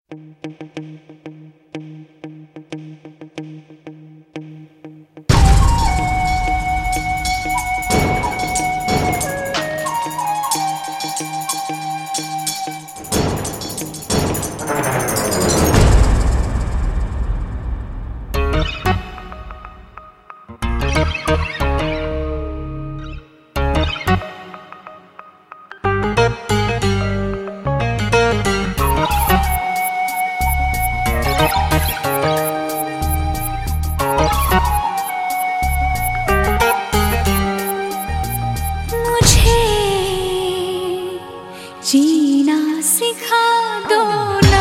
जीना सिखा दो ना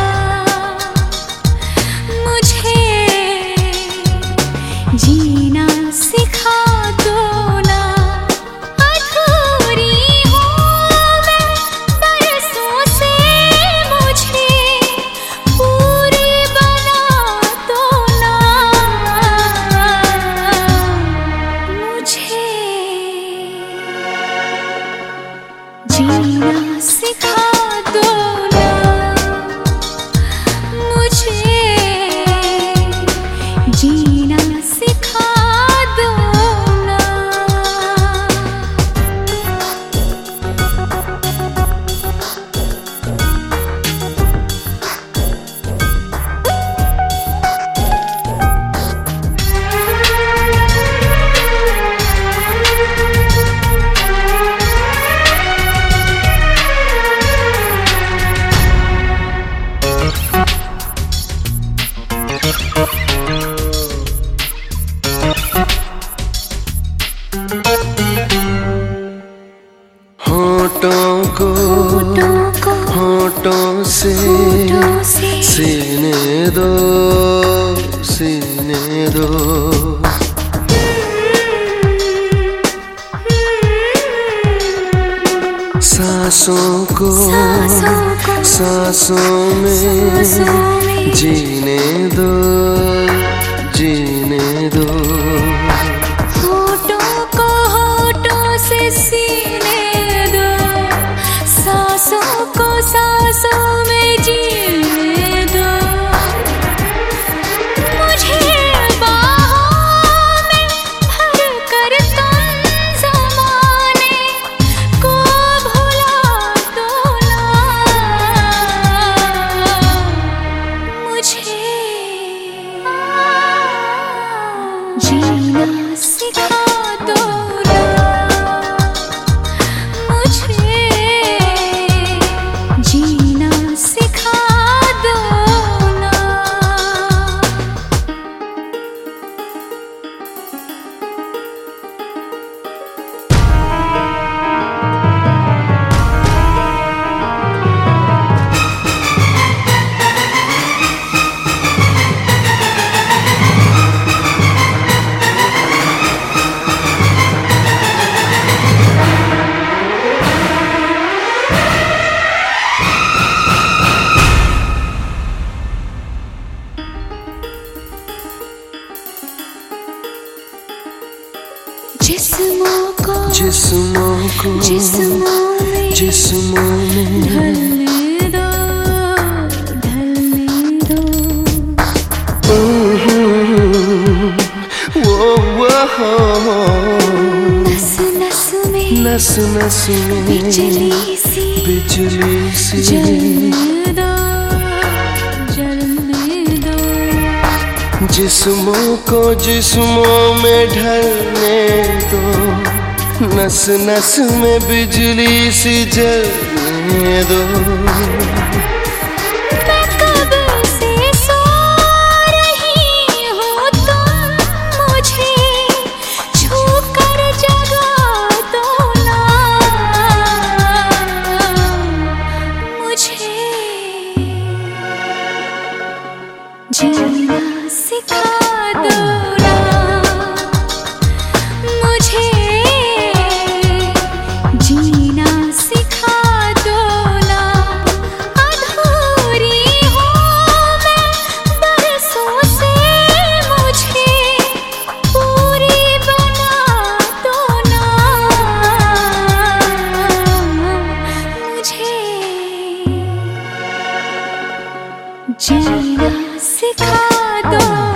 मुझे, जीना सिखा दो ना। अधूरी हूँ मैं बरसों से, मुझे पूरी बना दो ना। मुझे जीना सिखा दो ना मुझे, जीना सिखा दो ना। होठों को होठों से सीने दो, सीने दो। सांसों को सांसों में जीने दो, जीने दो। होठों को होठों से सीने दो, सांसों को सांसों में जीने दो। मुझे बाहों में भर कर तुम ज़माने को भुला दो ना। मुझे जीना सिखा दो ना मुझे, जीना सिखा दो ना। जिस्मों को जिस्मों में ढलने दो, ढलने दो। नस नस में बिजली सी जलने दो, जलने दो। जिस्मों को जिस्मों में ढलने दो, नस नस में बिजली सी जलने दो। मैं कब से सो रही हूँ, तुम मुझे छू कर जगा दो ना। मुझे जीना सिखा दो ना मुझे, जीना सिखा दो ना। अधूरी हूँ मैं बरसों से, मुझे पूरी बना दो ना। मुझे जीना सिखा दो।